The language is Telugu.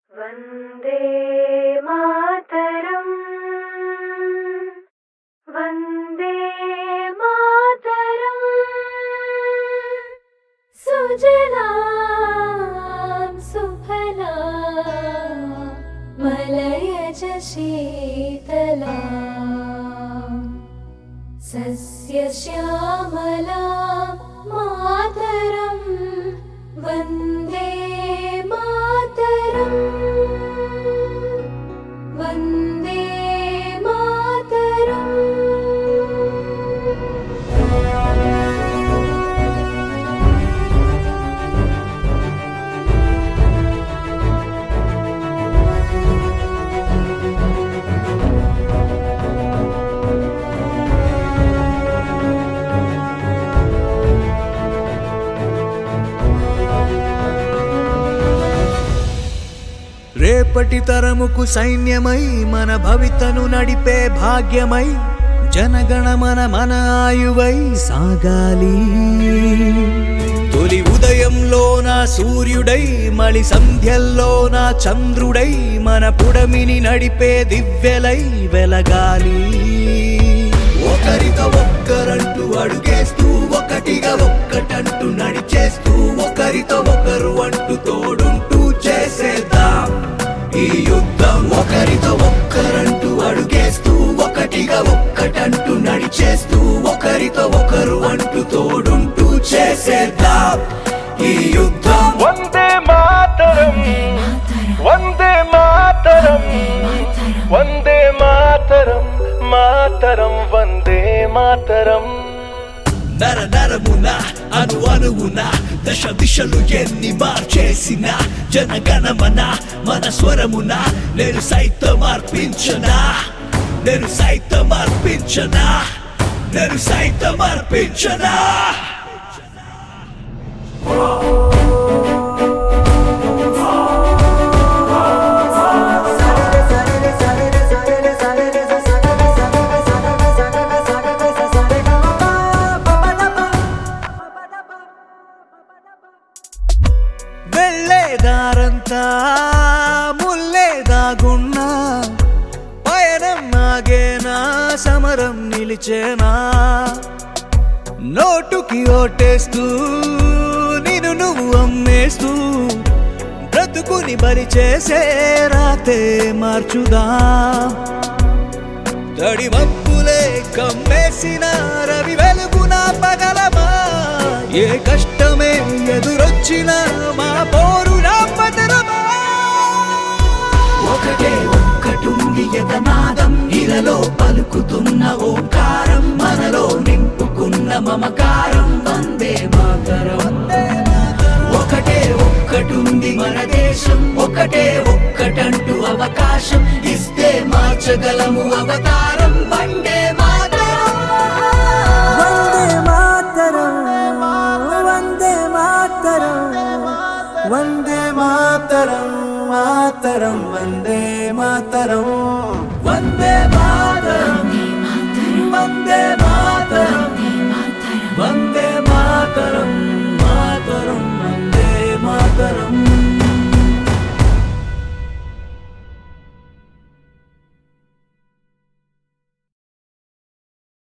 वन्दे मातरम् वन्दे मातरम् सुजलां सुफलां मलयज शीतलां सस्यश्यामलां मातरं वन्दे मातरम् वन्दे मातरम् రేపటి తరముకు సైన్యమై మన భవితను నడిపే భాగ్యమై జనగణమన మన ఆయువై సాగాలి. తొలి ఉదయంలోన సూర్యుడై మలి సంధ్యల్లోన చంద్రుడై మన పుడమిని నడిపే దివ్యలై వెలగాలి. ఒకరితో ఒక్కరంటూ అడుగేస్తూ ఒకటిగా ఒక్కటంటూ నడిచేస్తూ ఒకరితో ఒకరు అంటూ తోడుంటూ చేసేద్దాం ఈ యుద్ధం. ఒకరితో ఒక్కరంటూ అడుగేస్తూ ఒకటిగా ఒక్కటంటూ నడిచేస్తూ ఒకరితో ఒకరు అంటూ తోడుంటూ చేసేద్దాం ఈ యుద్ధం. వందే మాతరం వందే మాతరం వందే మాతరం మాతరం వందే మాతరం. నర నరమున అను అణువున దశ దిశలు ఎన్ని మార్చేసిన జనగణమన మన స్వరమున నేను సైతం అర్పించనా నేను సైతం అర్పించనా నేను సైతం అర్పించనా. వెళ్ళేదారంతా ముల్లేదాగున్నా పయనం నాగేనా సమరం నిలిచేనా. నోటుకి ఓటేస్తూ నిన్ను నువ్వు అమ్మేస్తూ బ్రతుకుని బలి చేసే రాతే మార్చుదా. తడి మబ్బులే కమ్మేసిన రవి వెలుగున పగలమా ఏ కష్టమే ఎదురొచ్చిన మా పోరు రాపదరమా. ఒకటే ఒక్కటుంది యతనాదం ఇలలో పలుకుతున్న ఓంకారం మనలో నింపుకున్న మమకారం వందే మాతరం. ఒకటే ఒక్కటుంది మన దేశం ఒకటే ఒక్కటంటూ అవకాశం ఇస్తే మార్చగలము అవతారం వందే మాతరం. వందే మాతరం వందే మాతరం మాతరం వందే మాతరం వందే మాతరం వందే మాతరం